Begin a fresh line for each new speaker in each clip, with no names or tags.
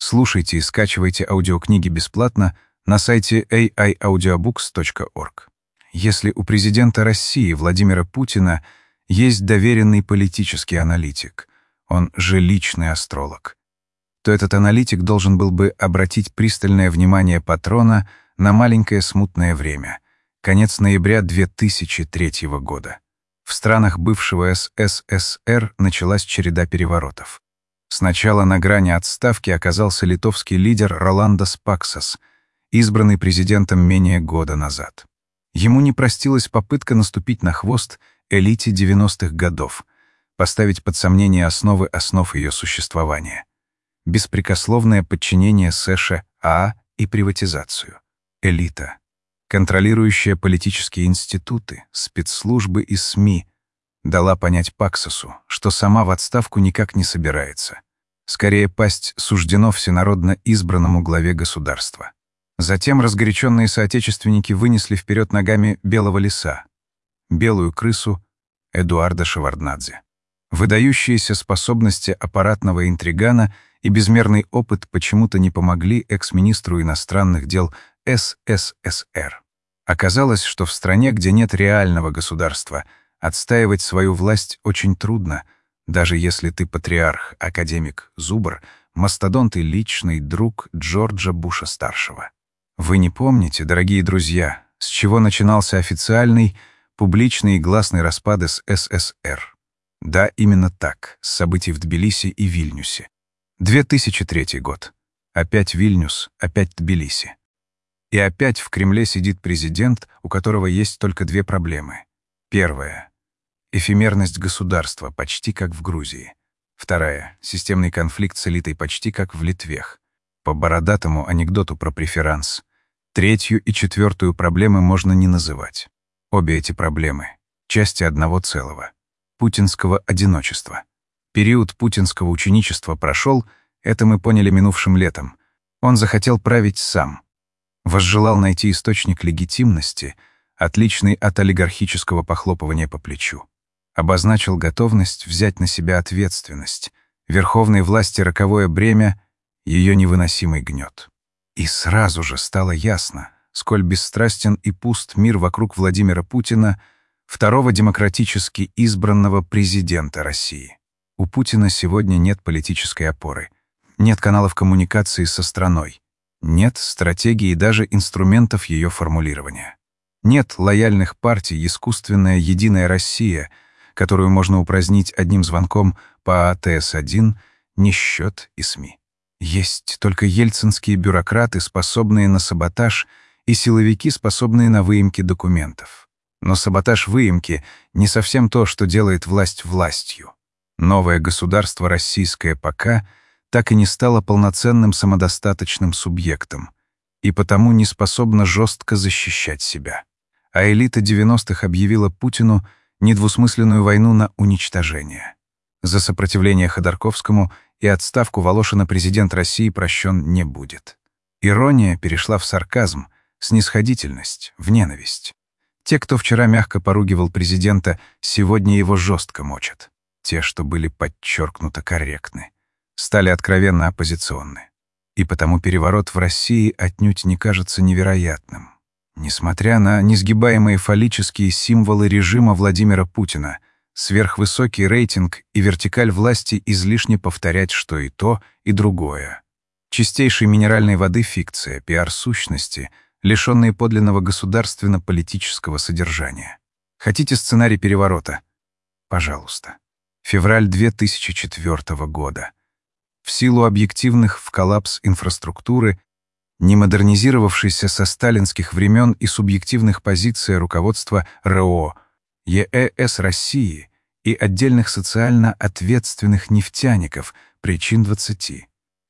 Слушайте и скачивайте аудиокниги бесплатно на сайте aiaudiobooks.org. Если у президента России Владимира Путина есть доверенный политический аналитик, он же личный астролог, то этот аналитик должен был бы обратить пристальное внимание патрона на маленькое смутное время, конец ноября 2003 года. В странах бывшего СССР началась череда переворотов. Сначала на грани отставки оказался литовский лидер Роландас Паксас, избранный президентом менее года назад. Ему не простилась попытка наступить на хвост элите 90-х годов, поставить под сомнение основы основ ее существования. Беспрекословное подчинение США и приватизацию. Элита, контролирующая политические институты, спецслужбы и СМИ, дала понять Паксасу, что сама в отставку никак не собирается. Скорее пасть суждено всенародно избранному главе государства. Затем разгоряченные соотечественники вынесли вперед ногами белого лиса, белую крысу Эдуарда Шеварднадзе. Выдающиеся способности аппаратного интригана и безмерный опыт почему-то не помогли экс-министру иностранных дел СССР. Оказалось, что в стране, где нет реального государства, отстаивать свою власть очень трудно, даже если ты патриарх, академик Зубр, мастодонт и личный друг Джорджа Буша-старшего. Вы не помните, дорогие друзья, с чего начинался официальный, публичный и гласный распад СССР? Да, именно так, с событий в Тбилиси и Вильнюсе. 2003 год. Опять Вильнюс, опять Тбилиси. И опять в Кремле сидит президент, у которого есть только две проблемы. Первая — эфемерность государства, почти как в Грузии. Вторая — системный конфликт с элитой, почти как в Литвех. По бородатому анекдоту про преферанс. Третью и четвертую проблемы можно не называть. Обе эти проблемы — части одного целого. Путинского одиночества. Период путинского ученичества прошел, это мы поняли минувшим летом. Он захотел править сам. Возжелал найти источник легитимности, отличный от олигархического похлопывания по плечу. Обозначил готовность взять на себя ответственность. Верховной власти роковое бремя, ее невыносимый гнет. И сразу же стало ясно, сколь бесстрастен и пуст мир вокруг Владимира Путина, второго демократически избранного президента России. У Путина сегодня нет политической опоры, нет каналов коммуникации со страной, нет стратегии и даже инструментов ее формулирования. Нет лояльных партий, искусственная «Единая Россия», которую можно упразднить одним звонком по АТС-1, несчет и СМИ. Есть только ельцинские бюрократы, способные на саботаж, и силовики, способные на выемки документов. Но саботаж выемки — не совсем то, что делает власть властью. Новое государство российское пока так и не стало полноценным самодостаточным субъектом и потому не способно жестко защищать себя. А элита 90-х объявила Путину недвусмысленную войну на уничтожение. За сопротивление Ходорковскому и отставку Волошина президент России прощен не будет. Ирония перешла в сарказм, снисходительность в ненависть. Те, кто вчера мягко поругивал президента, сегодня его жестко мочат. Те, что были подчеркнуто корректны, стали откровенно оппозиционны. И потому переворот в России отнюдь не кажется невероятным. Несмотря на несгибаемые фаллические символы режима Владимира Путина, сверхвысокий рейтинг и вертикаль власти излишне повторять, что и то, и другое. Чистейшей минеральной воды фикция, пиар-сущности, лишенные подлинного государственно-политического содержания. Хотите сценарий переворота? Пожалуйста. Февраль 2004 года. В силу объективных в коллапс инфраструктуры, не модернизировавшейся со сталинских времен и субъективных позиций руководства РО, ЕЭС России и отдельных социально ответственных нефтяников, причин 20.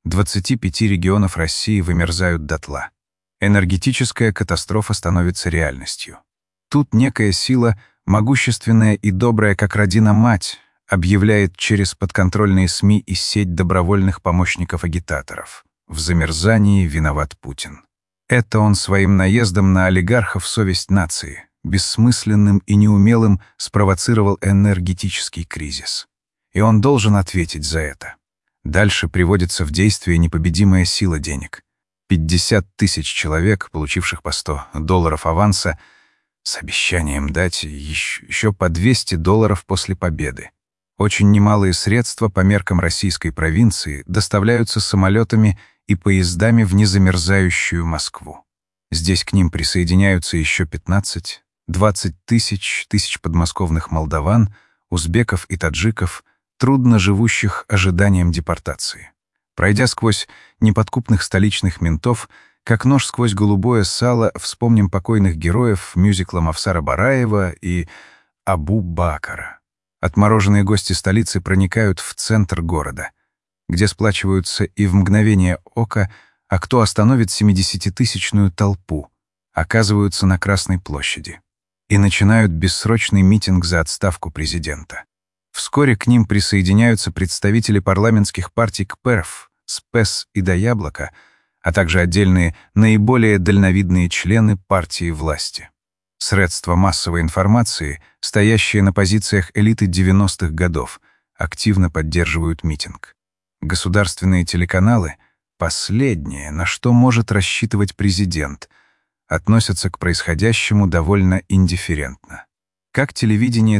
25 регионов России вымерзают дотла. Энергетическая катастрофа становится реальностью. Тут некая сила, могущественная и добрая, как родина-мать, объявляет через подконтрольные СМИ и сеть добровольных помощников-агитаторов. В замерзании виноват Путин. Это он своим наездом на олигархов совесть нации, бессмысленным и неумелым спровоцировал энергетический кризис. И он должен ответить за это. Дальше приводится в действие непобедимая сила денег. 50 тысяч человек, получивших по $100 аванса, с обещанием дать еще по $200 после победы. Очень немалые средства по меркам российской провинции доставляются самолетами и поездами в незамерзающую Москву. Здесь к ним присоединяются еще 15-20 тысяч подмосковных молдаван, узбеков и таджиков, трудно живущих ожиданием депортации. Пройдя сквозь неподкупных столичных ментов, как нож сквозь голубое сало, вспомним покойных героев мюзикла Мавсара Бараева и Абу-Бакара. Отмороженные гости столицы проникают в центр города, где сплачиваются и в мгновение ока, а кто остановит 70-тысячную толпу, оказываются на Красной площади и начинают бессрочный митинг за отставку президента. Вскоре к ним присоединяются представители парламентских партий КПРФ, СПЭС и до Яблока, а также отдельные наиболее дальновидные члены партии власти. Средства массовой информации, стоящие на позициях элиты 90-х годов, активно поддерживают митинг. Государственные телеканалы — последнее, на что может рассчитывать президент, относятся к происходящему довольно индифферентно. Как телевидение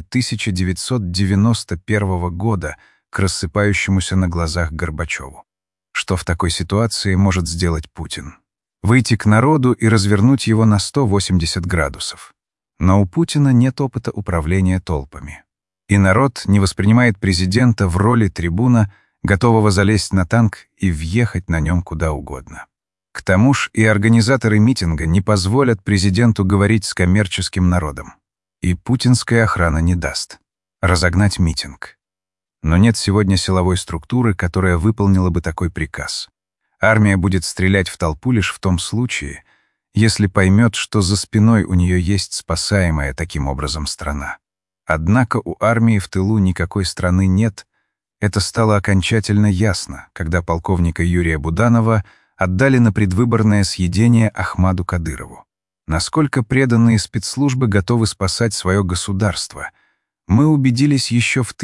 1991 года к рассыпающемуся на глазах Горбачеву. Что в такой ситуации может сделать Путин? Выйти к народу и развернуть его на 180 градусов. Но у Путина нет опыта управления толпами. И народ не воспринимает президента в роли трибуна, готового залезть на танк и въехать на нем куда угодно. К тому ж и организаторы митинга не позволят президенту говорить с коммерческим народом. И путинская охрана не даст разогнать митинг. Но нет сегодня силовой структуры, которая выполнила бы такой приказ. Армия будет стрелять в толпу лишь в том случае, если поймет, что за спиной у нее есть спасаемая таким образом страна. Однако у армии в тылу никакой страны нет. Это стало окончательно ясно, когда полковника Юрия Буданова отдали на предвыборное съедение Ахмаду Кадырову. Насколько преданные спецслужбы готовы спасать свое государство, мы убедились еще в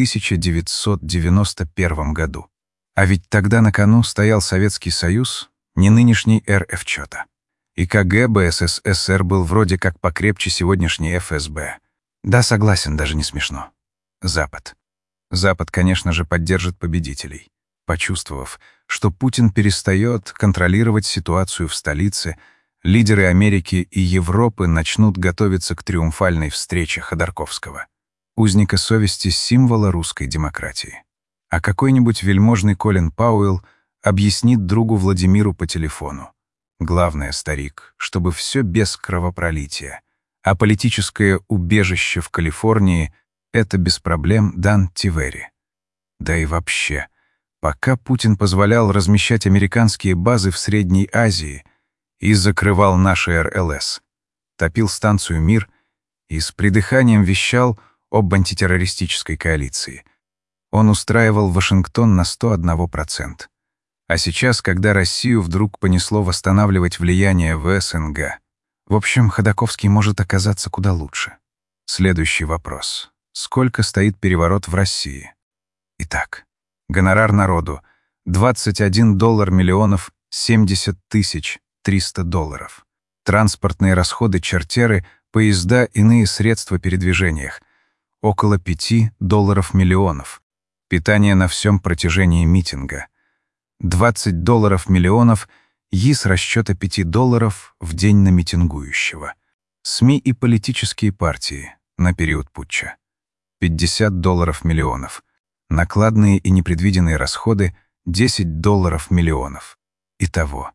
1991 году. А ведь тогда на кону стоял Советский Союз, не нынешний РФЧОТА. И КГБ СССР был вроде как покрепче сегодняшней ФСБ. Да, согласен, даже не смешно. Запад. Запад, конечно же, поддержит победителей. Почувствовав, что Путин перестает контролировать ситуацию в столице, лидеры Америки и Европы начнут готовиться к триумфальной встрече Ходорковского, узника совести, символа русской демократии. А какой-нибудь вельможный Колин Пауэлл объяснит другу Владимиру по телефону. Главное, старик, чтобы все без кровопролития, а политическое убежище в Калифорнии — это без проблем дан Тивери. Да и вообще, пока Путин позволял размещать американские базы в Средней Азии и закрывал наши РЛС, топил станцию «Мир» и с придыханием вещал об антитеррористической коалиции, он устраивал Вашингтон на 101%. А сейчас, когда Россию вдруг понесло восстанавливать влияние в СНГ, в общем, Ходорковский может оказаться куда лучше. Следующий вопрос. Сколько стоит переворот в России? Итак, гонорар народу — $21 миллионов 70 тысяч $300. Транспортные расходы чартеры, поезда, иные средства передвижения — около $5 миллионов. Питание на всем протяжении митинга — $20 миллионов, с расчета $5 в день на митингующего. СМИ и политические партии на период путча — $50 миллионов. Накладные и непредвиденные расходы — $10 миллионов. Итого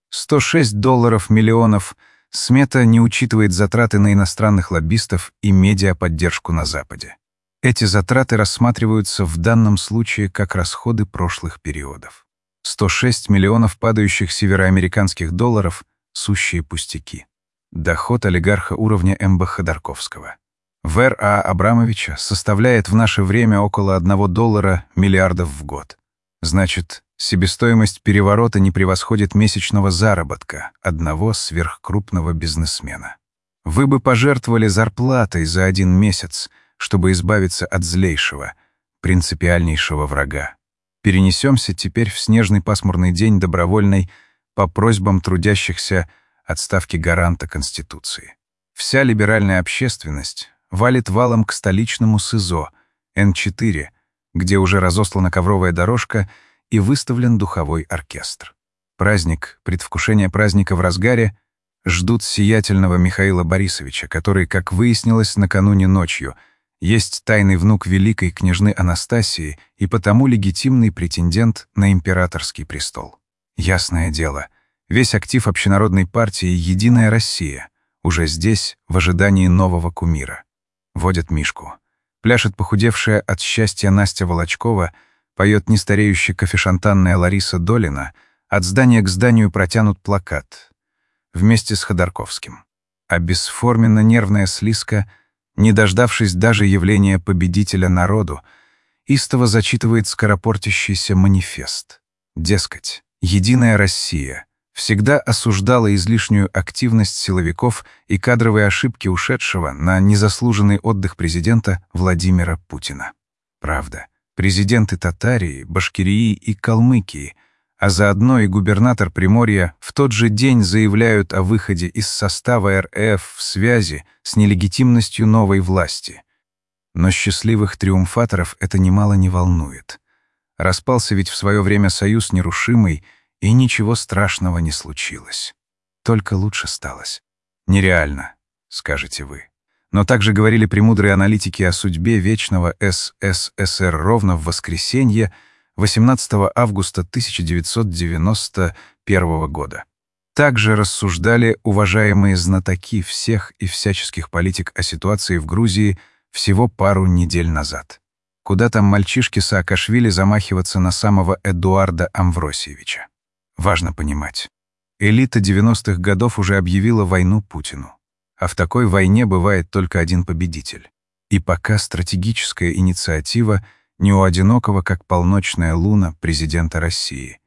$106 миллионов. Смета не учитывает затраты на иностранных лоббистов и медиаподдержку на Западе. Эти затраты рассматриваются в данном случае как расходы прошлых периодов. 106 миллионов падающих североамериканских долларов — сущие пустяки. Доход олигарха уровня МБ Ходорковского. В Р.А. Абрамовича составляет в наше время около $1 миллиардов в год. Значит, себестоимость переворота не превосходит месячного заработка одного сверхкрупного бизнесмена. Вы бы пожертвовали зарплатой за 1 месяц, чтобы избавиться от злейшего, принципиальнейшего врага. Перенесемся теперь в снежный пасмурный день добровольной по просьбам трудящихся отставки гаранта Конституции. Вся либеральная общественность валит валом к столичному СИЗО Н4, где уже разослана ковровая дорожка и выставлен духовой оркестр. Праздник, предвкушение праздника в разгаре, ждут сиятельного Михаила Борисовича, который, как выяснилось накануне ночью, есть тайный внук великой княжны Анастасии и потому легитимный претендент на императорский престол. Ясное дело, весь актив общенародной партии «Единая Россия» уже здесь, в ожидании нового кумира. Водят Мишку. Пляшет похудевшая от счастья Настя Волочкова, поет нестареющая кофешантанная Лариса Долина, от здания к зданию протянут плакат. Вместе с Ходорковским. А бесформенно нервная слизка, не дождавшись даже явления победителя народу, истово зачитывает скоропортящийся манифест. Дескать, «Единая Россия» всегда осуждала излишнюю активность силовиков и кадровые ошибки ушедшего на незаслуженный отдых президента Владимира Путина. Правда, президенты Татарии, Башкирии и Калмыкии, а заодно и губернатор Приморья в тот же день заявляют о выходе из состава РФ в связи с нелегитимностью новой власти. Но счастливых триумфаторов это немало не волнует. Распался ведь в свое время союз нерушимый, и ничего страшного не случилось. Только лучше сталось. Нереально, скажете вы. Но также говорили премудрые аналитики о судьбе вечного СССР ровно в воскресенье, 18 августа 1991 года. Также рассуждали уважаемые знатоки всех и всяческих политик о ситуации в Грузии всего пару недель назад. Куда там мальчишке Саакашвили замахиваться на самого Эдуарда Амвросиевича? Важно понимать. Элита 90-х годов уже объявила войну Путину. А в такой войне бывает только один победитель. И пока стратегическая инициатива не у одинокого, как полночная луна, президента России.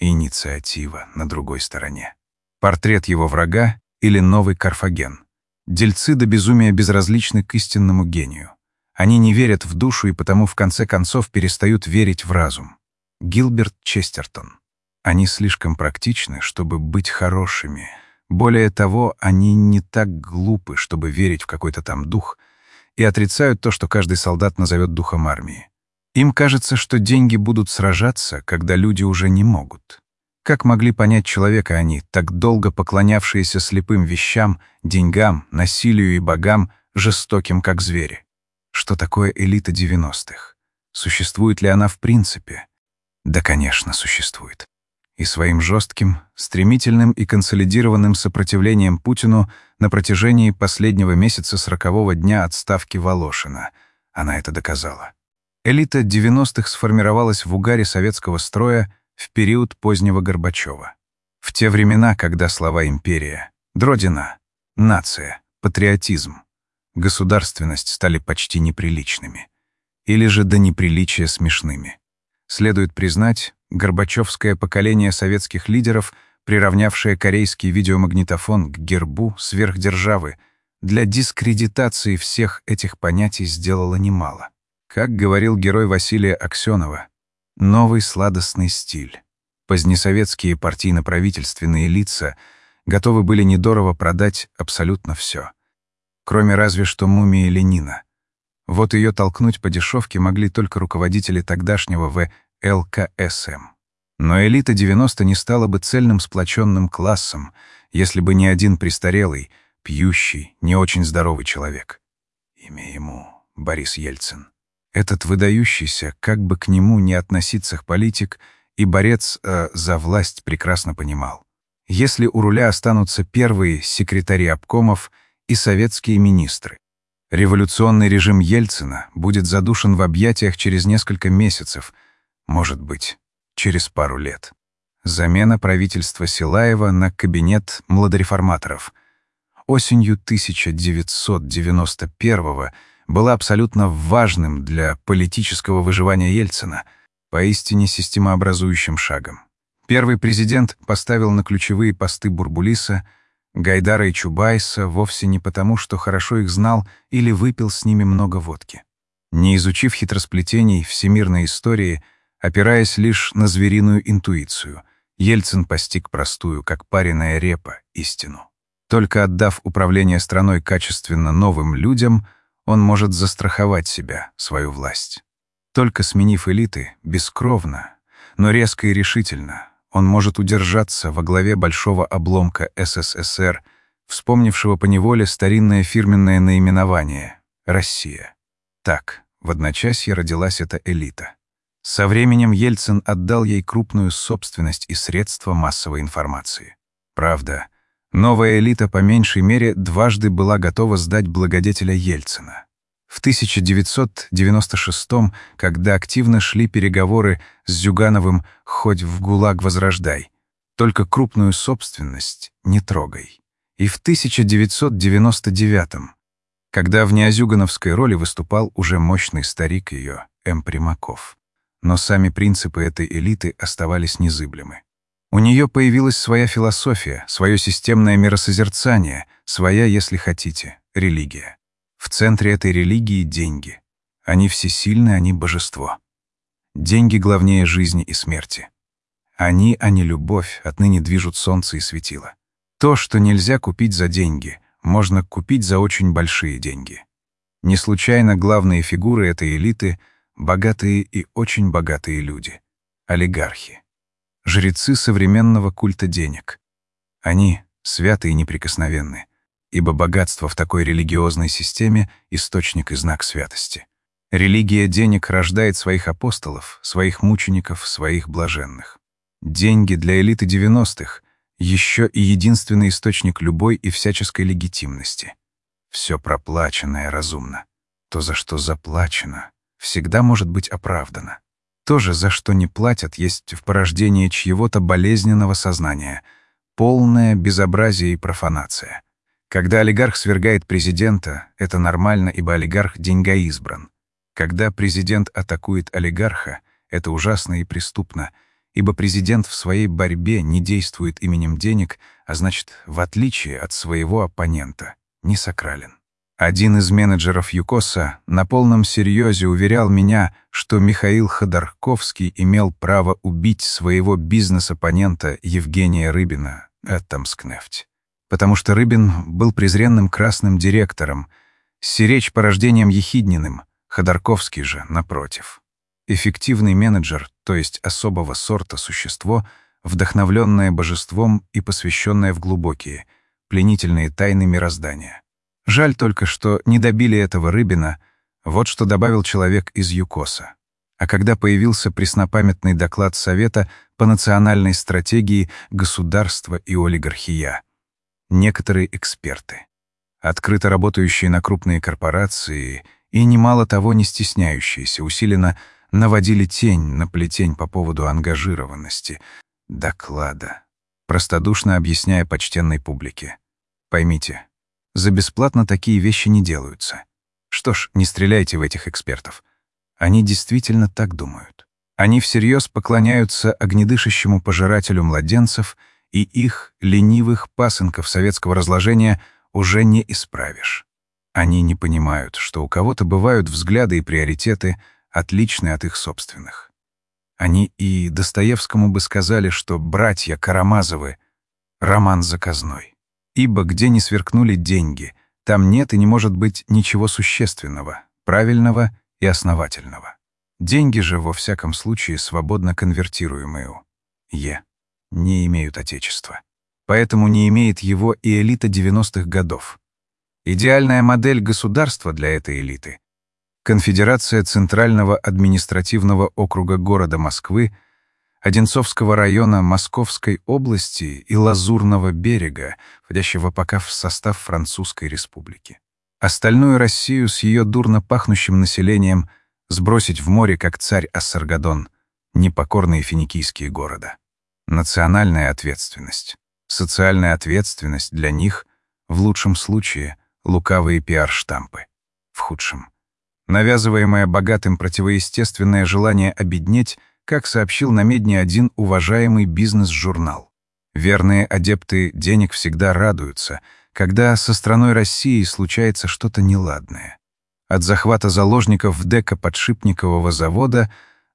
Инициатива на другой стороне. Портрет его врага или новый Карфаген. Дельцы до безумия безразличны к истинному гению. Они не верят в душу и потому в конце концов перестают верить в разум. Гилберт Честертон. Они слишком практичны, чтобы быть хорошими. Более того, они не так глупы, чтобы верить в какой-то там дух, и отрицают то, что каждый солдат назовет духом армии. Им кажется, что деньги будут сражаться, когда люди уже не могут. Как могли понять человека они, так долго поклонявшиеся слепым вещам, деньгам, насилию и богам, жестоким как звери? Что такое элита 90-х? Существует ли она в принципе? Да, конечно, существует. И своим жестким, стремительным и консолидированным сопротивлением Путину на протяжении последнего месяца 40-го дня отставки Волошина она это доказала. Элита 90-х сформировалась в угаре советского строя в период позднего Горбачева. В те времена, когда слова «империя», «дродина», «нация», «патриотизм», «государственность» стали почти неприличными. Или же до неприличия смешными. Следует признать, горбачевское поколение советских лидеров, приравнявшее корейский видеомагнитофон к гербу сверхдержавы, для дискредитации всех этих понятий сделало немало. Как говорил герой Василия Аксенова, новый сладостный стиль. Позднесоветские партийно-правительственные лица готовы были недорого продать абсолютно все. Кроме разве что мумии Ленина. Вот ее толкнуть по дешевке могли только руководители тогдашнего ВЛКСМ. Но элита 90 не стала бы цельным сплоченным классом, если бы не один престарелый, пьющий, не очень здоровый человек. Имя ему Борис Ельцин. Этот выдающийся, как бы к нему ни относиться политик и борец за власть прекрасно понимал. Если у руля останутся первые секретари обкомов и советские министры, революционный режим Ельцина будет задушен в объятиях через несколько месяцев, может быть, через пару лет. Замена правительства Силаева на кабинет младореформаторов. Осенью 1991-го была абсолютно важным для политического выживания Ельцина, поистине системообразующим шагом. Первый президент поставил на ключевые посты Бурбулиса, Гайдара и Чубайса вовсе не потому, что хорошо их знал или выпил с ними много водки. Не изучив хитросплетений всемирной истории, Опираясь лишь на звериную интуицию, Ельцин постиг простую, как пареная репа, истину. Только отдав управление страной качественно новым людям, он может застраховать себя, свою власть. Только сменив элиты, бескровно, но резко и решительно, он может удержаться во главе большого обломка СССР, вспомнившего поневоле старинное фирменное наименование — Россия. Так, в одночасье родилась эта элита. Со временем Ельцин отдал ей крупную собственность и средства массовой информации. Правда, новая элита по меньшей мере дважды была готова сдать благодетеля Ельцина. В 1996-м, когда активно шли переговоры с Зюгановым «хоть в ГУЛАГ возрождай», только крупную собственность не трогай. И в 1999-м, когда в неозюгановской роли выступал уже мощный старик ее, М. Примаков. Но сами принципы этой элиты оставались незыблемы. У нее появилась своя философия, свое системное миросозерцание, своя, если хотите, религия. В центре этой религии — деньги. Они всесильны, они — божество. Деньги главнее жизни и смерти. Они, а не любовь, отныне движут солнце и светило. То, что нельзя купить за деньги, можно купить за очень большие деньги. Не случайно главные фигуры этой элиты — богатые и очень богатые люди. Олигархи. Жрецы современного культа денег. Они святы и неприкосновенны, ибо богатство в такой религиозной системе — источник и знак святости. Религия денег рождает своих апостолов, своих мучеников, своих блаженных. Деньги для элиты 90-х — еще и единственный источник любой и всяческой легитимности. Все проплаченное разумно. То, за что заплачено, всегда может быть оправдано. То же, за что не платят, есть в порождении чьего-то болезненного сознания, полное безобразие и профанация. Когда олигарх свергает президента, это нормально, ибо олигарх деньгоизбран. Когда президент атакует олигарха, это ужасно и преступно, ибо президент в своей борьбе не действует именем денег, а значит, в отличие от своего оппонента, не сакрален. Один из менеджеров ЮКОСа на полном серьезе уверял меня, что Михаил Ходорковский имел право убить своего бизнес-оппонента Евгения Рыбина, Атомскнефть. Потому что Рыбин был презренным красным директором, Сиречь порождением Ехидниным, Ходорковский же, напротив. Эффективный менеджер, то есть особого сорта существо, вдохновленное божеством и посвященное в глубокие, пленительные тайны мироздания. Жаль только, что не добили этого Рыбина, вот что добавил человек из ЮКОСа. А когда появился преснопамятный доклад Совета по национальной стратегии государства и олигархия, некоторые эксперты, открыто работающие на крупные корпорации и немало того не стесняющиеся, усиленно наводили тень на плетень по поводу ангажированности доклада, простодушно объясняя почтенной публике: поймите, за бесплатно такие вещи не делаются. Что ж, не стреляйте в этих экспертов. Они действительно так думают. Они всерьез поклоняются огнедышащему пожирателю младенцев, и их, ленивых пасынков советского разложения, уже не исправишь. Они не понимают, что у кого-то бывают взгляды и приоритеты, отличные от их собственных. Они и Достоевскому бы сказали, что «Братья Карамазовы» — роман заказной. Ибо где не сверкнули деньги, там нет и не может быть ничего существенного, правильного и основательного. Деньги же, во всяком случае, свободно конвертируемые не имеют отечества. Поэтому не имеет его и элита 90-х годов. Идеальная модель государства для этой элиты — Конфедерация Центрального административного округа города Москвы, Одинцовского района Московской области и Лазурного берега, входящего пока в состав Французской республики. Остальную Россию с ее дурно пахнущим населением сбросить в море, как царь Ассаргадон, непокорные финикийские города. Национальная ответственность, социальная ответственность для них, в лучшем случае, лукавые пиар-штампы, в худшем. Навязываемое богатым противоестественное желание обеднеть, как сообщил на Медне один уважаемый бизнес-журнал. Верные адепты денег всегда радуются, когда со страной России случается что-то неладное. От захвата заложников в ДЭКа подшипникового завода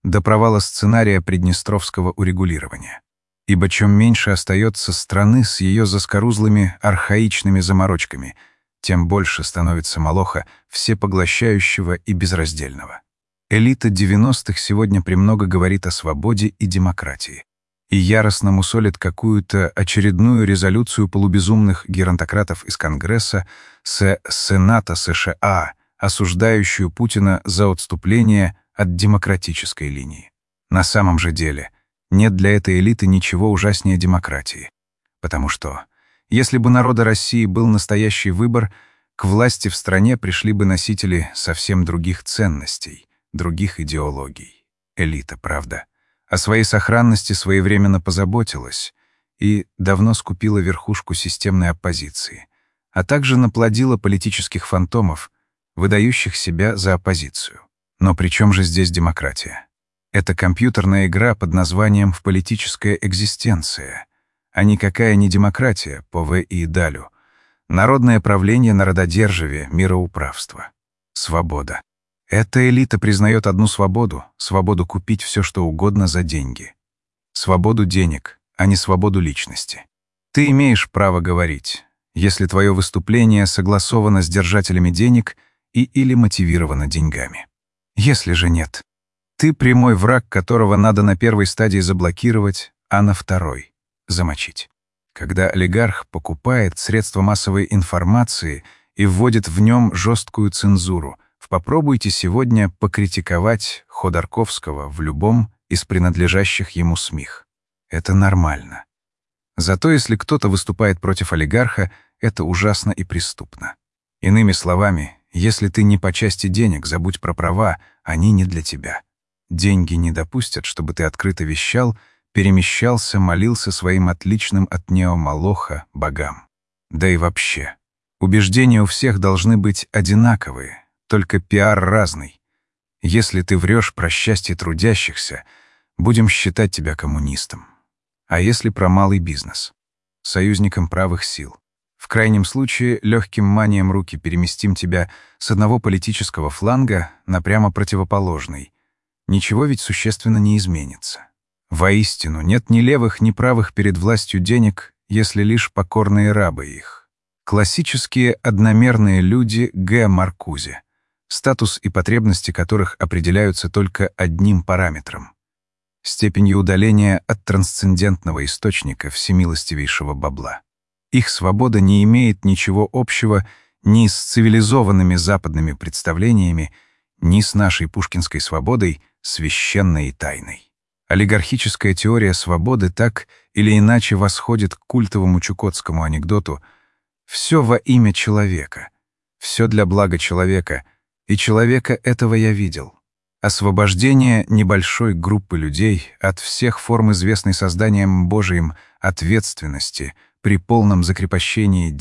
до провала сценария приднестровского урегулирования. Ибо чем меньше остается страны с ее заскорузлыми архаичными заморочками, тем больше становится молоха всепоглощающего и безраздельного. Элита 90-х сегодня премного говорит о свободе и демократии и яростно мусолит какую-то очередную резолюцию полубезумных геронтократов из Конгресса с Сената США, осуждающую Путина за отступление от демократической линии. На самом же деле нет для этой элиты ничего ужаснее демократии. Потому что, если бы народа России был настоящий выбор, к власти в стране пришли бы носители совсем других ценностей, других идеологий. Элита, правда, о своей сохранности своевременно позаботилась и давно скупила верхушку системной оппозиции, а также наплодила политических фантомов, выдающих себя за оппозицию. Но при чем же здесь демократия? Это компьютерная игра под названием «Политическая экзистенция», а никакая не демократия по В.И. Далю. Народное правление народодержавие, мироуправство. Свобода. Эта элита признает одну свободу — свободу купить все, что угодно за деньги. Свободу денег, а не свободу личности. Ты имеешь право говорить, если твое выступление согласовано с держателями денег или мотивировано деньгами. Если же нет, ты прямой враг, которого надо на первой стадии заблокировать, а на второй — замочить. Когда олигарх покупает средства массовой информации и вводит в нем жесткую цензуру, попробуйте сегодня покритиковать Ходорковского в любом из принадлежащих ему СМИх. Это нормально. Зато если кто-то выступает против олигарха, это ужасно и преступно. Иными словами, если ты не по части денег, забудь про права, они не для тебя. Деньги не допустят, чтобы ты открыто вещал, перемещался, молился своим отличным от неомолоха богам. Да и вообще, убеждения у всех должны быть одинаковые, только пиар разный. Если ты врешь про счастье трудящихся, будем считать тебя коммунистом. А если про малый бизнес? Союзником правых сил. В крайнем случае, легким манием руки переместим тебя с одного политического фланга на прямо противоположный. Ничего ведь существенно не изменится. Воистину, нет ни левых, ни правых перед властью денег, если лишь покорные рабы их. Классические одномерные люди Г. Маркузе, статус и потребности которых определяются только одним параметром — степенью удаления от трансцендентного источника всемилостивейшего бабла. Их свобода не имеет ничего общего ни с цивилизованными западными представлениями, ни с нашей пушкинской свободой, священной и тайной. Олигархическая теория свободы так или иначе восходит к культовому чукотскому анекдоту «Все во имя человека, все для блага человека, и человека этого я видел». Освобождение небольшой группы людей от всех форм известной созданием Божиим ответственности при полном закрепощении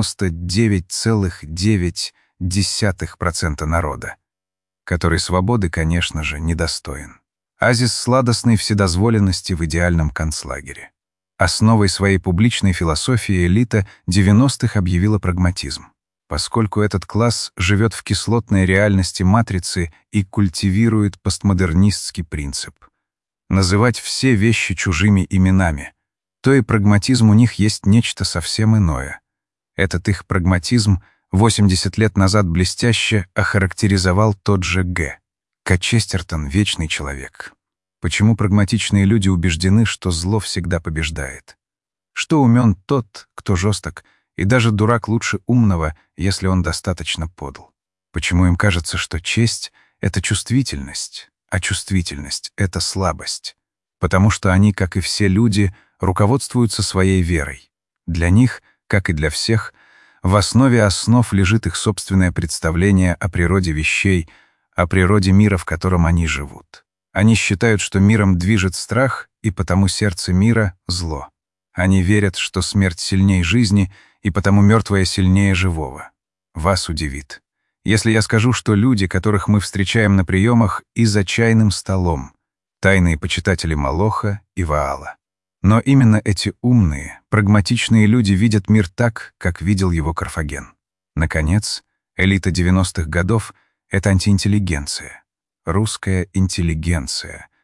99,9% народа, который свободы, конечно же, недостоин. Азис сладостной вседозволенности в идеальном концлагере. Основой своей публичной философии элита 90-х объявила прагматизм, поскольку этот класс живет в кислотной реальности матрицы и культивирует постмодернистский принцип. Называть все вещи чужими именами, то и прагматизм у них есть нечто совсем иное. Этот их прагматизм 80 лет назад блестяще охарактеризовал тот же Г. К. Честертон — вечный человек. Почему прагматичные люди убеждены, что зло всегда побеждает? Что умен тот, кто жесток, и даже дурак лучше умного, если он достаточно подл? Почему им кажется, что честь — это чувствительность, а чувствительность — это слабость? Потому что они, как и все люди, руководствуются своей верой. Для них, как и для всех, в основе основ лежит их собственное представление о природе вещей, о природе мира, в котором они живут. Они считают, что миром движет страх, и потому сердце мира — зло. Они верят, что смерть сильнее жизни, и потому мертвое сильнее живого. Вас удивит, если я скажу, что люди, которых мы встречаем на приемах и за чайным столом, тайные почитатели Молоха и Ваала. Но именно эти умные, прагматичные люди видят мир так, как видел его Карфаген. Наконец, элита 90-х годов — это антиинтеллигенция. Русская интеллигенция,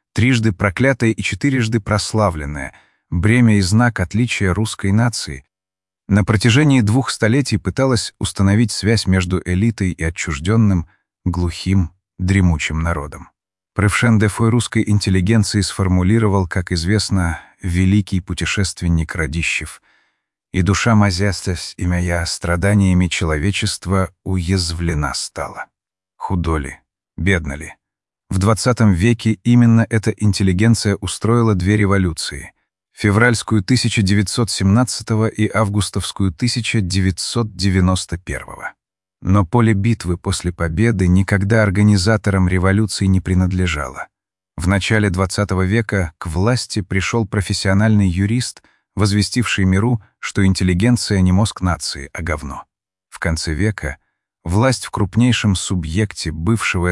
трижды проклятое и четырежды прославленное, бремя и знак отличия русской нации, на протяжении 2 столетий пыталась установить связь между элитой и отчужденным, глухим, дремучим народом. Превшен де Фой русской интеллигенции сформулировал, как известно, великий путешественник Радищев: «И душа мазястась, и моя страданиями человечества уязвлена стала». Худо ли? Бедно ли? В 20 веке именно эта интеллигенция устроила 2 революции — февральскую 1917 и августовскую 1991. Но поле битвы после победы никогда организаторам революции не принадлежало. В начале XX века к власти пришел профессиональный юрист, возвестивший миру, что интеллигенция не мозг нации, а говно. В конце века власть в крупнейшем субъекте бывшего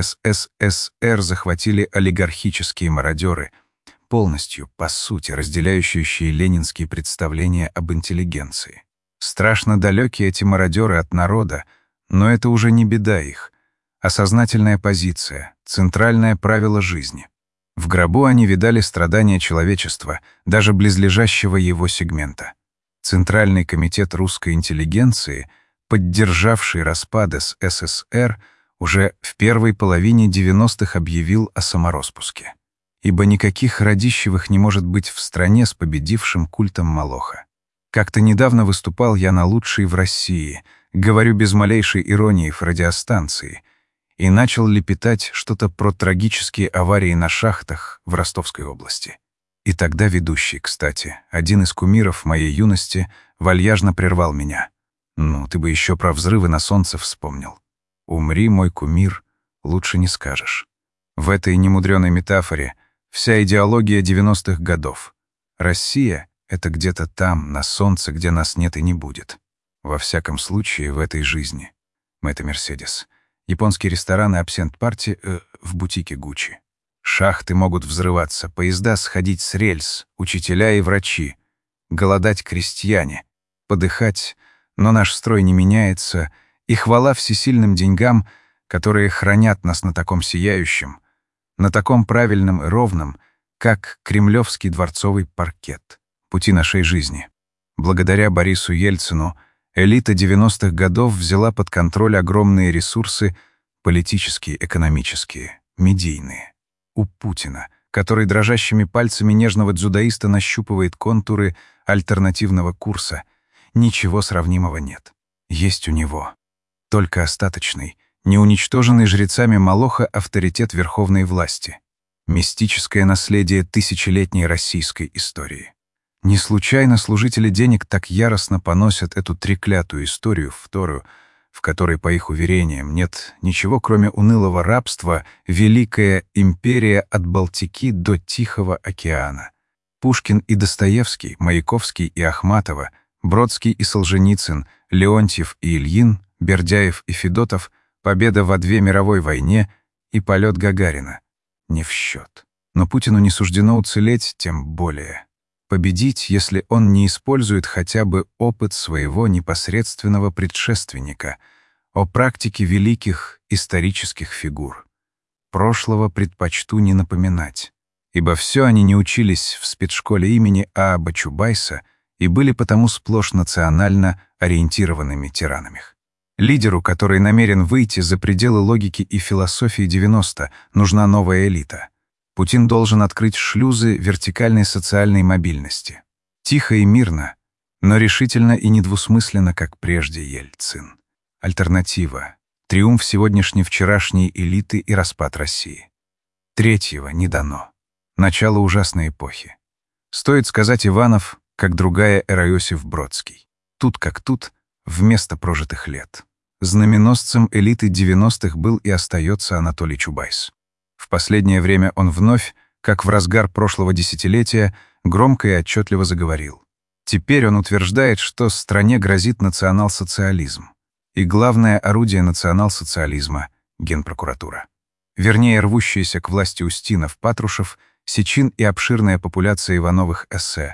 СССР захватили олигархические мародеры, полностью, по сути, разделяющие ленинские представления об интеллигенции. Страшно далекие эти мародеры от народа, но это уже не беда их, а сознательная позиция, центральное правило жизни. В гробу они видали страдания человечества, даже близлежащего его сегмента. Центральный комитет русской интеллигенции, поддержавший распад СССР, уже в первой половине 90-х объявил о самороспуске. Ибо никаких Радищевых не может быть в стране с победившим культом Молоха. Как-то недавно выступал я на лучшей в России, говорю без малейшей иронии, в радиостанции, и начал лепетать что-то про трагические аварии на шахтах в Ростовской области. И тогда ведущий, кстати, один из кумиров моей юности, вальяжно прервал меня. «Ну, ты бы еще про взрывы на солнце вспомнил. Умри, мой кумир, лучше не скажешь». В этой немудреной метафоре вся идеология 90-х годов. Россия — это где-то там, на солнце, где нас нет и не будет. Во всяком случае, в этой жизни. Это Мерседес. Японские рестораны абсент-парти в бутике Гуччи. Шахты могут взрываться, поезда сходить с рельс, учителя и врачи. Голодать крестьяне. Подыхать, но наш строй не меняется, и хвала всесильным деньгам, которые хранят нас на таком сияющем, на таком правильном и ровном, как кремлевский дворцовый паркет. Пути нашей жизни. Благодаря Борису Ельцину элита 90-х годов взяла под контроль огромные ресурсы политические, экономические, медийные. У Путина, который дрожащими пальцами нежного дзюдоиста нащупывает контуры альтернативного курса, ничего сравнимого нет. Есть у него только остаточный, неуничтоженный жрецами Молоха авторитет верховной власти, мистическое наследие тысячелетней российской истории. Не случайно служители денег так яростно поносят эту треклятую историю вторую, в которой, по их уверениям, нет ничего, кроме унылого рабства, великая империя от Балтики до Тихого океана. Пушкин и Достоевский, Маяковский и Ахматова, Бродский и Солженицын, Леонтьев и Ильин, Бердяев и Федотов, победа во 2 мировой войне и полет Гагарина. Не в счет. Но Путину не суждено уцелеть, тем более. Победить, если он не использует хотя бы опыт своего непосредственного предшественника о практике великих исторических фигур. Прошлого предпочту не напоминать, ибо все они не учились в спецшколе имени А.Б. Чубайса и были потому сплошь национально ориентированными тиранами. Лидеру, который намерен выйти за пределы логики и философии 90, нужна новая элита. Путин должен открыть шлюзы вертикальной социальной мобильности. Тихо и мирно, но решительно и недвусмысленно, как прежде Ельцин. Альтернатива. Триумф сегодняшней вчерашней элиты и распад России. Третьего не дано. Начало ужасной эпохи. Стоит сказать Иванов, как другая эра Иосиф Бродский. Тут как тут, вместо прожитых лет. Знаменосцем элиты 90-х был и остается Анатолий Чубайс. В последнее время он вновь, как в разгар прошлого десятилетия, громко и отчетливо заговорил. Теперь он утверждает, что стране грозит национал-социализм. И главное орудие национал-социализма — Генпрокуратура. Вернее, рвущиеся к власти Устинов, Патрушев, Сечин и обширная популяция Ивановых эссе,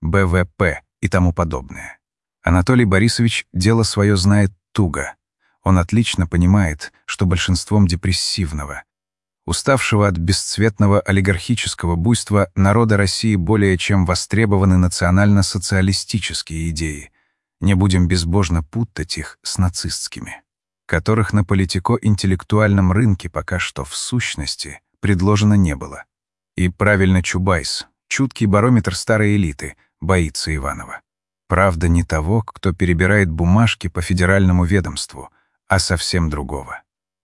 БВП и тому подобное. Анатолий Борисович дело свое знает туго. Он отлично понимает, что большинством депрессивного, уставшего от бесцветного олигархического буйства народа России более чем востребованы национально-социалистические идеи. Не будем безбожно путать их с нацистскими, которых на политико-интеллектуальном рынке пока что в сущности предложено не было. И правильно Чубайс, чуткий барометр старой элиты, боится Иванова. Правда не того, кто перебирает бумажки по федеральному ведомству, а совсем другого.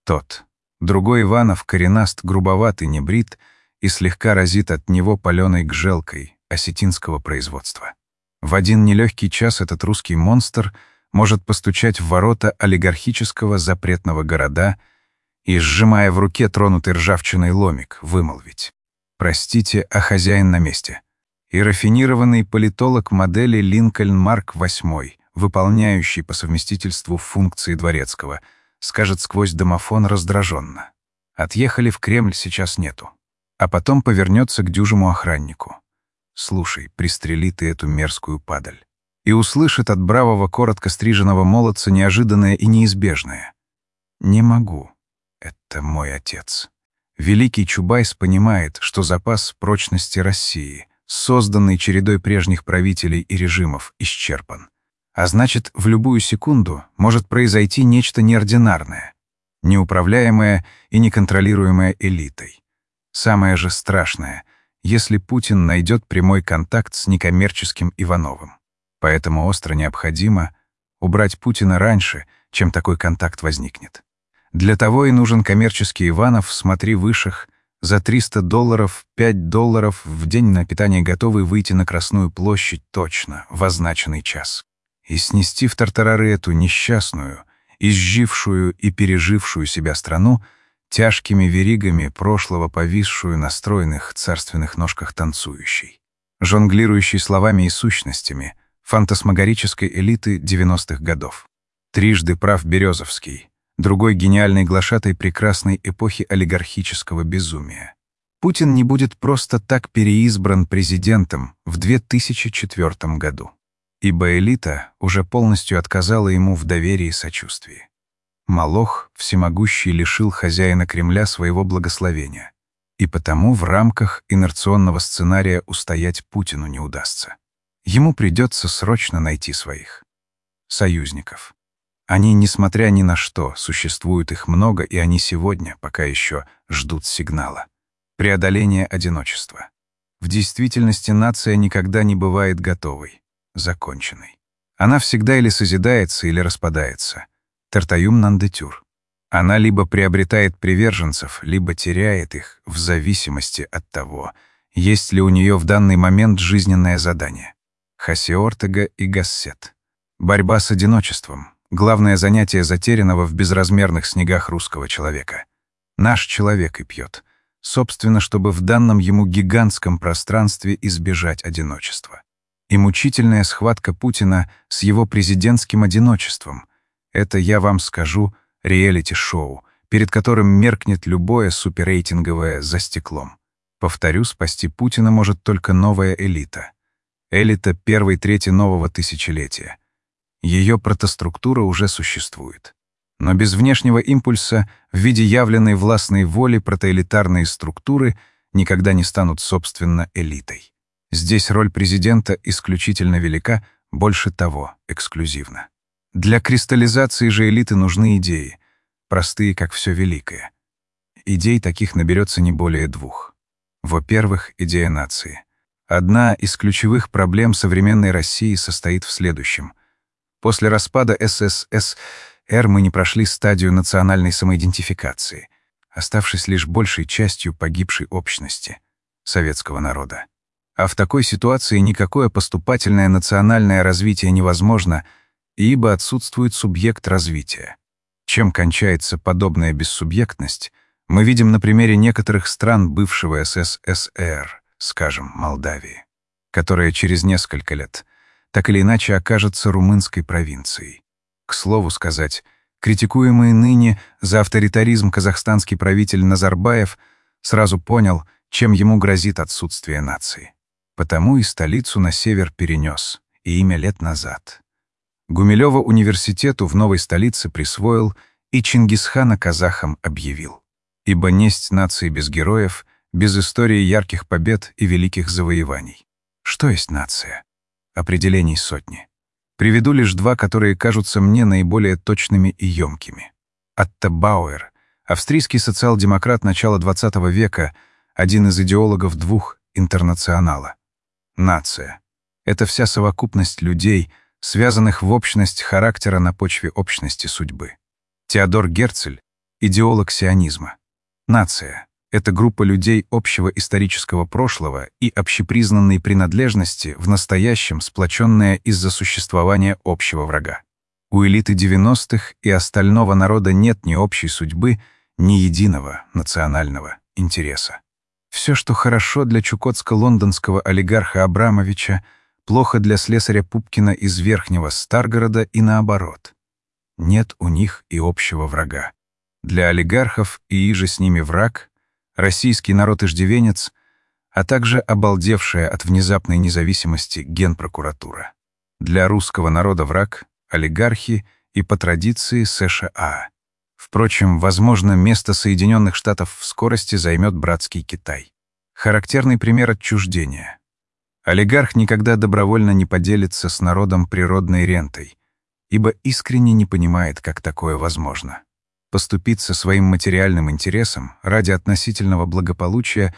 Другой Иванов коренаст, грубоватый, небрит и слегка разит от него паленой гжелкой осетинского производства. В один нелегкий час этот русский монстр может постучать в ворота олигархического запретного города и, сжимая в руке тронутый ржавчиной ломик, вымолвить: «Простите, а хозяин на месте». И рафинированный политолог модели Линкольн Марк VIII, выполняющий по совместительству функции дворецкого, скажет сквозь домофон раздраженно: «Отъехали в Кремль, сейчас нету». А потом повернется к дюжему охраннику: «Слушай, пристрели ты эту мерзкую падаль». И услышит от бравого коротко стриженного молодца неожиданное и неизбежное: «Не могу. Это мой отец». Великий Чубайс понимает, что запас прочности России, созданный чередой прежних правителей и режимов, исчерпан. А значит, в любую секунду может произойти нечто неординарное, неуправляемое и неконтролируемое элитой. Самое же страшное, если Путин найдет прямой контакт с некоммерческим Ивановым. Поэтому остро необходимо убрать Путина раньше, чем такой контакт возникнет. Для того и нужен коммерческий Иванов, смотри вышах, за $300, $5 в день на питание готовый выйти на Красную площадь точно, в означенный час. И снести в тартарары эту несчастную, изжившую и пережившую себя страну, тяжкими веригами прошлого повисшую на стройных царственных ножках танцующей, жонглирующей словами и сущностями фантасмагорической элиты 90-х годов. Трижды прав Березовский, другой гениальный глашатай прекрасной эпохи олигархического безумия. Путин не будет просто так переизбран президентом в 2004 году, ибо элита уже полностью отказала ему в доверии и сочувствии. Молох всемогущий лишил хозяина Кремля своего благословения, и потому в рамках инерционного сценария устоять Путину не удастся. Ему придется срочно найти своих союзников. Они, несмотря ни на что, существуют их много, и они сегодня пока еще ждут сигнала. Преодоление одиночества. В действительности нация никогда не бывает готовой, законченной. Она всегда или созидается, или распадается. Тертаюм нандетюр. Она либо приобретает приверженцев, либо теряет их в зависимости от того, есть ли у нее в данный момент жизненное задание. Хосе Ортега и Гассет. Борьба с одиночеством — главное занятие затерянного в безразмерных снегах русского человека. Наш человек и пьет, собственно, чтобы в данном ему гигантском пространстве избежать одиночества. И мучительная схватка Путина с его президентским одиночеством — это, я вам скажу, реалити-шоу, перед которым меркнет любое суперрейтинговое за стеклом. Повторю, спасти Путина может только новая элита. Элита первой трети нового тысячелетия. Ее протоструктура уже существует. Но без внешнего импульса в виде явленной властной воли протоэлитарные структуры никогда не станут, собственно, элитой. Здесь роль президента исключительно велика, больше того, эксклюзивна. Для кристаллизации же элиты нужны идеи, простые, как все великое. Идей таких наберется не более двух. Во-первых, идея нации. Одна из ключевых проблем современной России состоит в следующем. После распада СССР мы не прошли стадию национальной самоидентификации, оставшись лишь большей частью погибшей общности советского народа. А в такой ситуации никакое поступательное национальное развитие невозможно, ибо отсутствует субъект развития. Чем кончается подобная бессубъектность, мы видим на примере некоторых стран бывшего СССР, скажем, Молдавии, которая через несколько лет так или иначе окажется румынской провинцией. К слову сказать, критикуемый ныне за авторитаризм казахстанский правитель Назарбаев сразу понял, чем ему грозит отсутствие нации. Потому и столицу на север перенес, и имя лет назад. Гумилёва университету в новой столице присвоил и Чингисхана казахам объявил. Ибо несть нации без героев, без истории ярких побед и великих завоеваний. Что есть нация? Определений сотни. Приведу лишь два, которые кажутся мне наиболее точными и емкими. Отто Бауэр, австрийский социал-демократ начала XX века, один из идеологов двух интернационала. Нация — это вся совокупность людей, связанных в общность характера на почве общности судьбы. Теодор Герцель — идеолог сионизма. Нация — это группа людей общего исторического прошлого и общепризнанной принадлежности в настоящем, сплоченная из-за существования общего врага. У элиты 90-х и остального народа нет ни общей судьбы, ни единого национального интереса. Все, что хорошо для чукотско-лондонского олигарха Абрамовича, плохо для слесаря Пупкина из Верхнего Старгорода и наоборот. Нет у них и общего врага. Для олигархов и иже с ними враг, российский народ-иждивенец, а также обалдевшая от внезапной независимости Генпрокуратура. Для русского народа враг — олигархи и по традиции США. Впрочем, возможно, место Соединенных Штатов в скорости займет братский Китай. Характерный пример отчуждения. Олигарх никогда добровольно не поделится с народом природной рентой, ибо искренне не понимает, как такое возможно. Поступиться своим материальным интересом ради относительного благополучия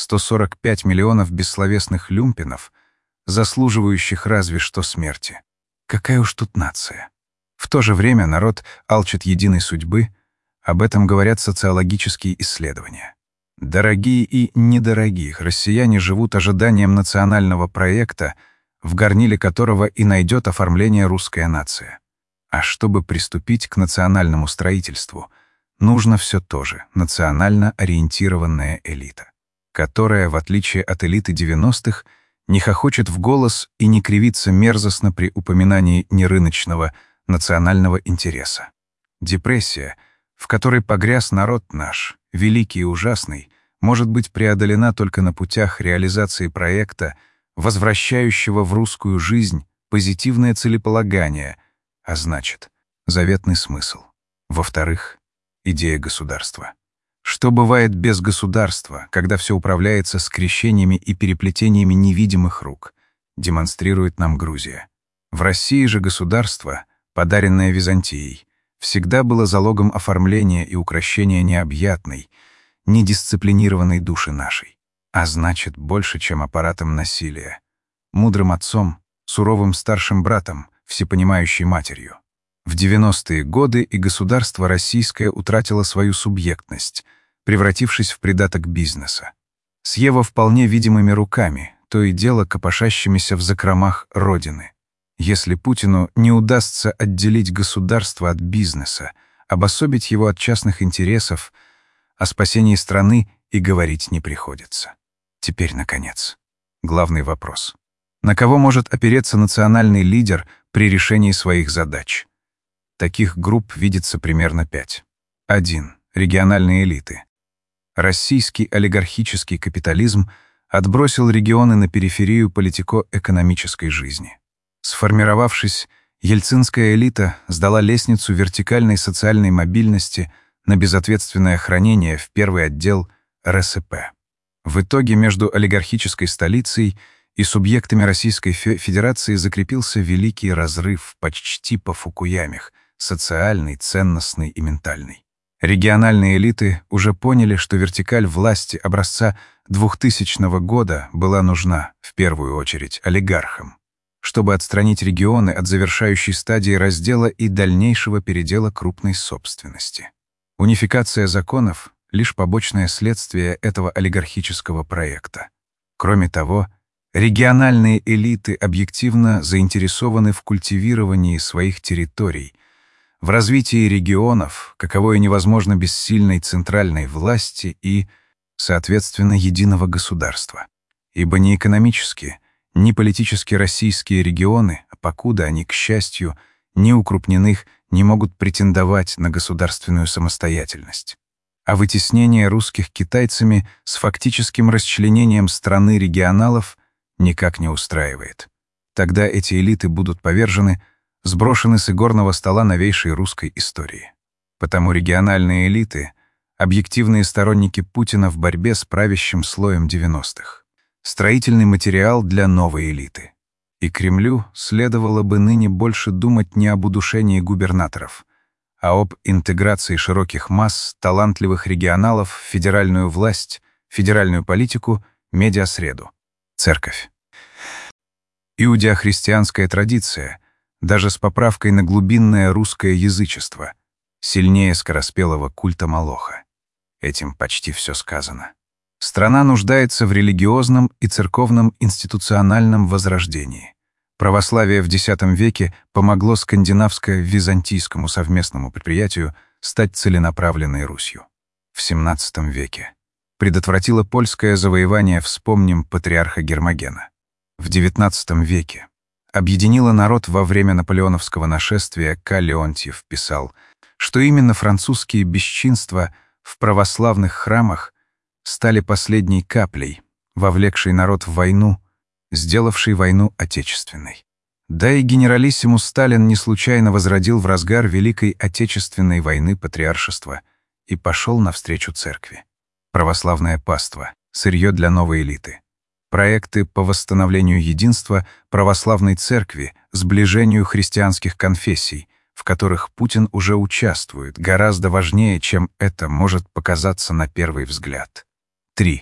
145 миллионов бессловесных люмпинов, заслуживающих разве что смерти. Какая уж тут нация. В то же время народ алчит единой судьбы, об этом говорят социологические исследования. Дорогие и недорогие россияне живут ожиданием национального проекта, в горниле которого и найдет оформление русская нация. А чтобы приступить к национальному строительству, нужно все то же — национально ориентированная элита, которая, в отличие от элиты 90-х, не хохочет в голос и не кривится мерзостно при упоминании нерыночного национального интереса. Депрессия, в которой погряз народ наш, великий и ужасный, может быть преодолена только на путях реализации проекта, возвращающего в русскую жизнь позитивное целеполагание, а значит, заветный смысл. Во-вторых, идея государства. Что бывает без государства, когда все управляется скрещениями и переплетениями невидимых рук, демонстрирует нам Грузия. В России же государство, подаренное Византией, всегда было залогом оформления и укрощения необъятной, недисциплинированной души нашей, а значит, больше, чем аппаратом насилия, мудрым отцом, суровым старшим братом, всепонимающей матерью. В 90-е годы и государство российское утратило свою субъектность, превратившись в придаток бизнеса. С его вполне видимыми руками, то и дело копошащимися в закромах Родины. Если Путину не удастся отделить государство от бизнеса, обособить его от частных интересов, о спасении страны и говорить не приходится. Теперь, наконец, главный вопрос. На кого может опереться национальный лидер при решении своих задач? Таких групп видится примерно 5. 1. Региональные элиты. Российский олигархический капитализм отбросил регионы на периферию политико-экономической жизни. Сформировавшись, ельцинская элита сдала лестницу вертикальной социальной мобильности на безответственное хранение в первый отдел РСП. В итоге между олигархической столицей и субъектами Российской Федерации закрепился великий разрыв почти по Фукуямих, социальный, ценностный и ментальный. Региональные элиты уже поняли, что вертикаль власти образца 2000 года была нужна, в первую очередь, олигархам, чтобы отстранить регионы от завершающей стадии раздела и дальнейшего передела крупной собственности. Унификация законов — лишь побочное следствие этого олигархического проекта. Кроме того, региональные элиты объективно заинтересованы в культивировании своих территорий, в развитии регионов, каковое невозможно без сильной центральной власти и, соответственно, единого государства. Ибо ни экономически, ни политически российские регионы, покуда они, к счастью, не укрупненых, не могут претендовать на государственную самостоятельность. А вытеснение русских китайцами с фактическим расчленением страны регионалов никак не устраивает. Тогда эти элиты будут повержены, сброшены с игорного стола новейшей русской истории. Потому региональные элиты, объективные сторонники Путина в борьбе с правящим слоем 90-х. Строительный материал для новой элиты. И Кремлю следовало бы ныне больше думать не об удушении губернаторов, а об интеграции широких масс, талантливых регионалов в федеральную власть, федеральную политику, медиасреду. Церковь. Иудеохристианская традиция, даже с поправкой на глубинное русское язычество, сильнее скороспелого культа Молоха. Этим почти все сказано. Страна нуждается в религиозном и церковном институциональном возрождении. Православие в X веке помогло скандинавско-византийскому совместному предприятию стать целенаправленной Русью. В XVII веке предотвратило польское завоевание, вспомним патриарха Гермогена. В XIX веке объединила народ во время наполеоновского нашествия. К. Леонтьев писал, что именно французские бесчинства в православных храмах стали последней каплей, вовлекшей народ в войну, сделавшей войну отечественной. Да и генералиссимус Сталин не случайно возродил в разгар Великой Отечественной войны патриаршество и пошел навстречу церкви. Православное паство, сырье для новой элиты. Проекты по восстановлению единства православной церкви, сближению христианских конфессий, в которых Путин уже участвует, гораздо важнее, чем это может показаться на первый взгляд. 3.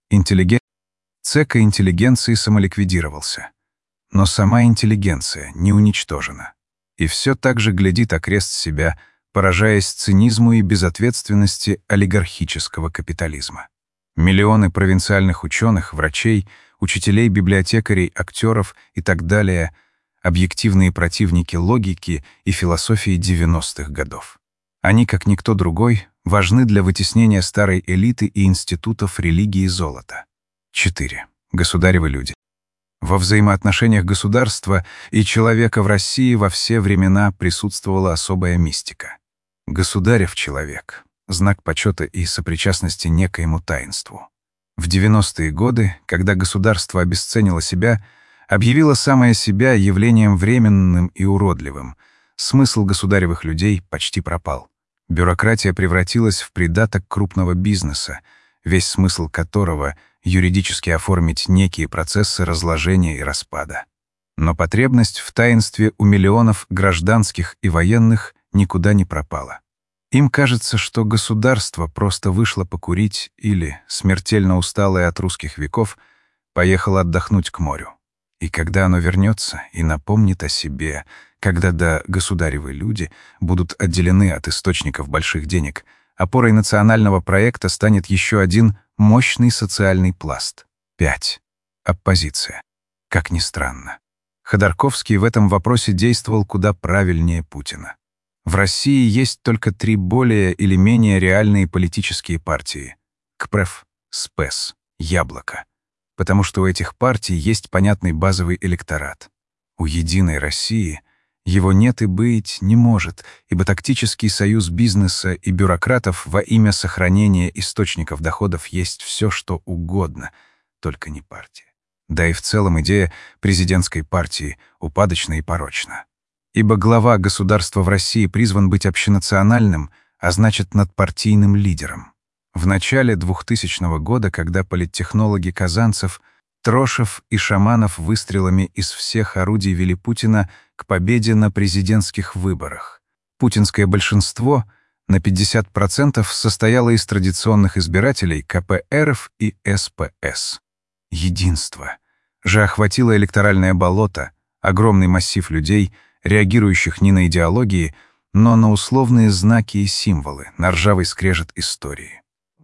ЦК интеллигенции самоликвидировался. Но сама интеллигенция не уничтожена. И все так же глядит окрест себя, поражаясь цинизму и безответственности олигархического капитализма. Миллионы провинциальных ученых, врачей, учителей, библиотекарей, актеров и так далее — объективные противники логики и философии 90-х годов. Они, как никто другой, важны для вытеснения старой элиты и институтов религии золота. 4. Государевы люди. Во взаимоотношениях государства и человека в России во все времена присутствовала особая мистика. Государев человек — знак почета и сопричастности некоему таинству. В 90-е годы, когда государство обесценило себя, объявило самое себя явлением временным и уродливым, смысл государевых людей почти пропал. Бюрократия превратилась в придаток крупного бизнеса, весь смысл которого — юридически оформить некие процессы разложения и распада. Но потребность в таинстве у миллионов гражданских и военных никуда не пропала. Им кажется, что государство просто вышло покурить или, смертельно усталое от русских веков, поехало отдохнуть к морю. И когда оно вернется и напомнит о себе, когда государевы люди будут отделены от источников больших денег, опорой национального проекта станет еще один мощный социальный пласт. 5. Оппозиция. Как ни странно, Ходорковский в этом вопросе действовал куда правильнее Путина. В России есть только 3 более или менее реальные политические партии — КПРФ, СПЭС, Яблоко. Потому что у этих партий есть понятный базовый электорат. У «Единой России» его нет и быть не может, ибо тактический союз бизнеса и бюрократов во имя сохранения источников доходов есть все, что угодно, только не партия. Да и в целом идея президентской партии упадочна и порочна. Ибо глава государства в России призван быть общенациональным, а значит надпартийным лидером. В начале 2000 года, когда политтехнологи Казанцев, Трошев и Шаманов выстрелами из всех орудий вели Путина к победе на президентских выборах, путинское большинство на 50% состояло из традиционных избирателей КПРФ и СПС. Единство же охватило электоральное болото, огромный массив людей, реагирующих не на идеологии, но на условные знаки и символы, на ржавый скрежет истории.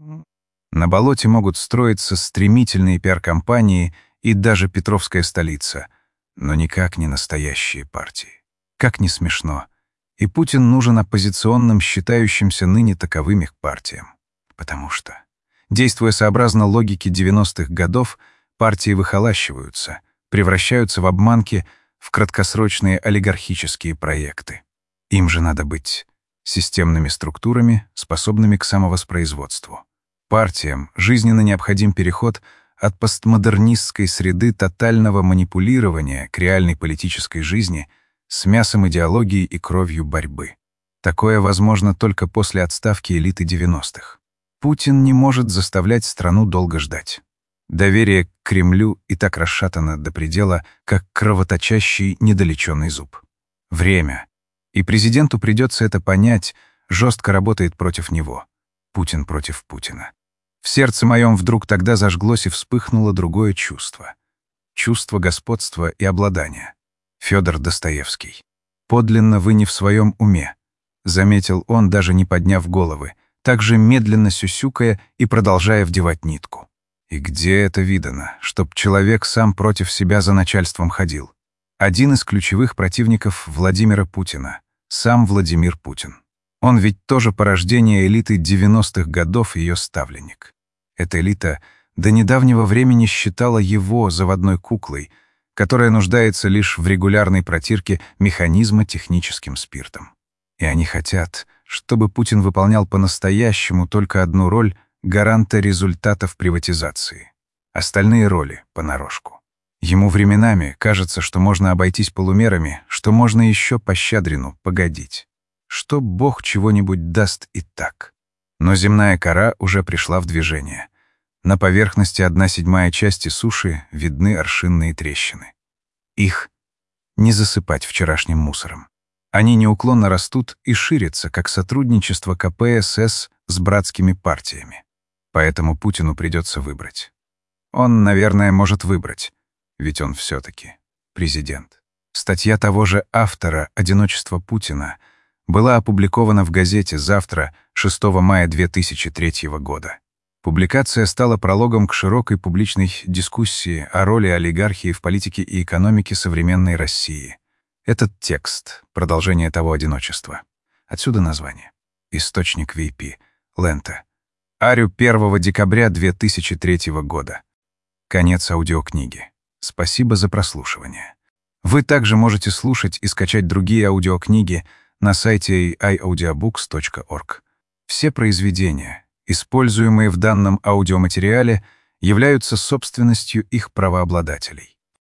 На болоте могут строиться стремительные пиар-компании и даже Петровская столица, но никак не настоящие партии. Как ни смешно. И Путин нужен оппозиционным, считающимся ныне таковыми партиям. Потому что, действуя сообразно логике 90-х годов, партии выхолащиваются, превращаются в обманки, в краткосрочные олигархические проекты. Им же надо быть системными структурами, способными к самовоспроизводству. Партиям жизненно необходим переход от постмодернистской среды тотального манипулирования к реальной политической жизни с мясом идеологии и кровью борьбы. Такое возможно только после отставки элиты 90-х. Путин не может заставлять страну долго ждать. Доверие к Кремлю и так расшатано до предела, как кровоточащий недолеченный зуб. Время. И президенту придется это понять, жестко работает против него. Путин против Путина. В сердце моем вдруг тогда зажглось и вспыхнуло другое чувство. Чувство господства и обладания. Федор Достоевский. «Подлинно вы не в своем уме», — заметил он, даже не подняв головы, также медленно сюсюкая и продолжая вдевать нитку. И где это видано, чтоб человек сам против себя за начальством ходил? Один из ключевых противников Владимира Путина — сам Владимир Путин. Он ведь тоже порождение элиты 90-х годов, ее ставленник. Эта элита до недавнего времени считала его заводной куклой, которая нуждается лишь в регулярной протирке механизма техническим спиртом. И они хотят, чтобы Путин выполнял по-настоящему только одну роль гаранта результатов приватизации. Остальные роли — понарошку. Ему временами кажется, что можно обойтись полумерами, что можно еще пощадрину погодить. Что Бог чего-нибудь даст и так. Но земная кора уже пришла в движение. На поверхности 1/7 части суши видны аршинные трещины. Их не засыпать вчерашним мусором. Они неуклонно растут и ширятся, как сотрудничество КПСС с братскими партиями. Поэтому Путину придется выбрать. Он, наверное, может выбрать, ведь он все-таки президент. Статья того же автора «Одиночество Путина» была опубликована в газете «Завтра» 6 мая 2003 года. Публикация стала прологом к широкой публичной дискуссии о роли олигархии в политике и экономике современной России. Этот текст — продолжение того одиночества. Отсюда название. Источник VP. Лента. Арю 1 декабря 2003 года. Конец аудиокниги. Спасибо за прослушивание. Вы также можете слушать и скачать другие аудиокниги на сайте iaudiobooks.org. Все произведения, используемые в данном аудиоматериале, являются собственностью их правообладателей.